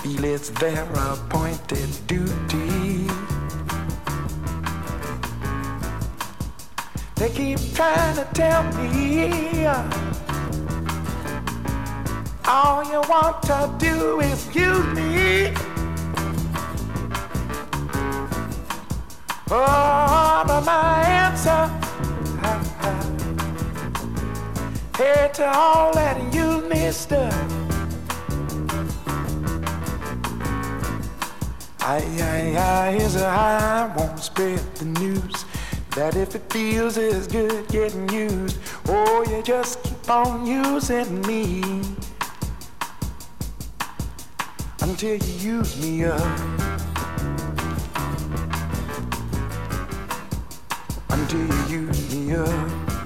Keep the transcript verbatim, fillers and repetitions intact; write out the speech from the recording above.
feel it's their appointed duty. They keep trying to tell me all you want to do is use me. Oh, but my answer, hey, to all that you mister, I, I, I, here's a I won't spread the news that if it feels as good getting used, oh, you just keep on using me until you use me up, until you use me up.